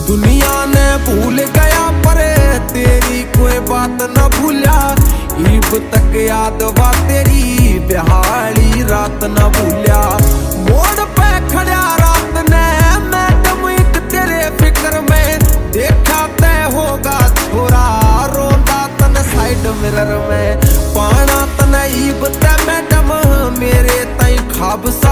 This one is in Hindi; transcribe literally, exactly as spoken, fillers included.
दुनिया ने भूल गया पर तेरी कोई बात न भूला। ईब तक याद वा तेरी बिहाड़ी रात न भूलिया। मोड़ पे खड़ा रात ने मैडम एक तेरे फिक्र में देखा तय होगा छोरा रोंदा तन साइड मिरर में। पाना तन ईब तय मैडम मेरे तई खाब